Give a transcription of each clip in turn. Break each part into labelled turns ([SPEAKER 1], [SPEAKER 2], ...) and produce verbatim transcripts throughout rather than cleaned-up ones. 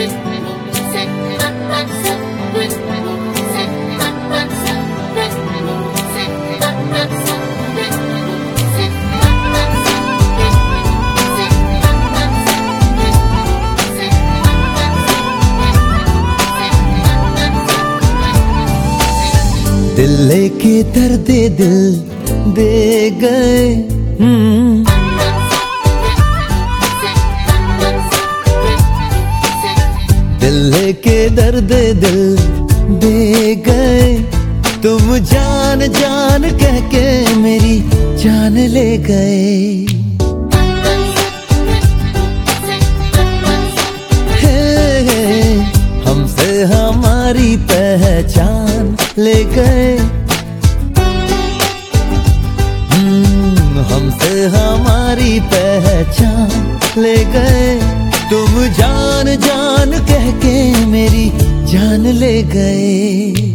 [SPEAKER 1] दिल लेके दर्द दिल दे गए, दिल लेके दर्द दिल दे गए। तुम जान जान कह के मेरी जान ले गए। हमसे हमारी पहचान ले गए, हमसे हमारी पहचान ले गए। तुम जान जान कह के मेरी जान ले गए।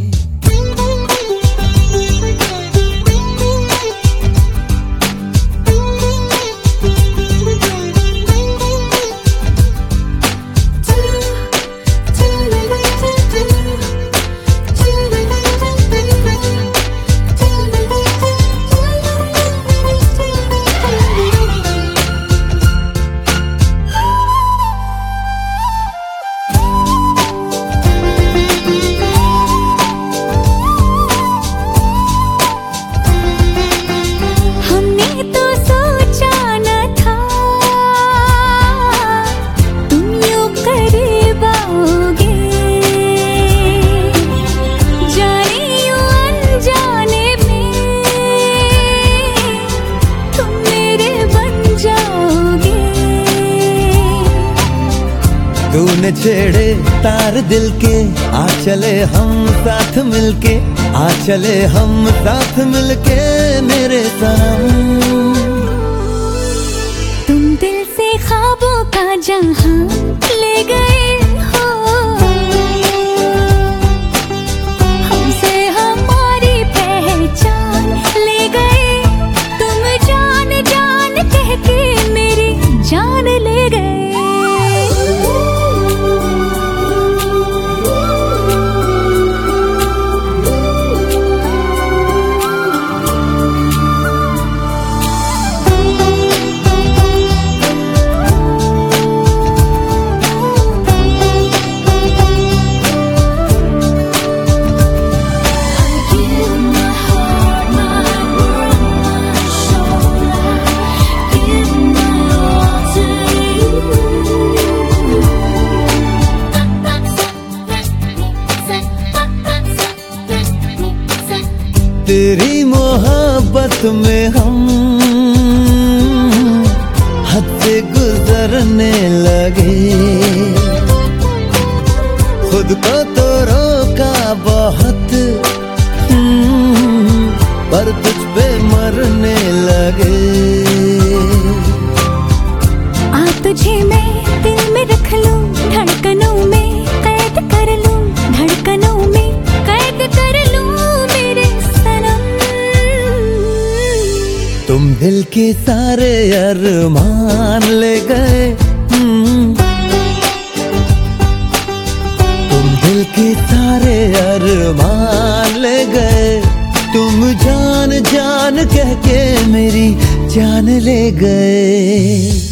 [SPEAKER 1] तूने छेड़े तार दिल के, आ चले हम साथ मिलके, आ चले हम साथ मिलके मेरे सनम।
[SPEAKER 2] तुम दिल से ख्वाबों का जहां ले गए हो, हमसे हमारी पहचान ले गए। तुम जान जान कह के मेरी जान ले गए।
[SPEAKER 1] तेरी मोहब्बत में हम हद से गुजरने लगे, खुद को तो रोका बहुत, पर तुझ पे मरने लगे।
[SPEAKER 2] आ तुझे मैं दिल में रख लूं, धड़कनों में कैद कर लूं, धड़कनों में कैद कर लूं मेरे सनम।
[SPEAKER 1] तुम दिल के सारे अरमान ले गए, तुम दिल के सारे अरमान ले गए। तुम जान जान कह के मेरी जान ले गए।